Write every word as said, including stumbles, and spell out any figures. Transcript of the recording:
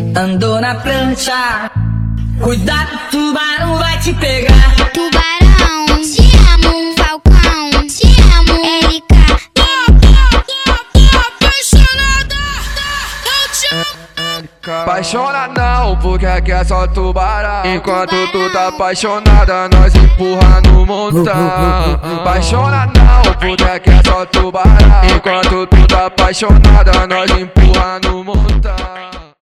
Andou na prancha, cuidado, tubarão vai te pegar. Tubarão, te amo, Falcão, te amo, Erika. Apaixonada, eu te amo. Apaixona não, porque aqui é só tubarão. Enquanto tu tá apaixonada, nós empurra no montão. Apaixona não, porque aqui é só tubarão. Enquanto tu tá apaixonada, nós empurra no montão.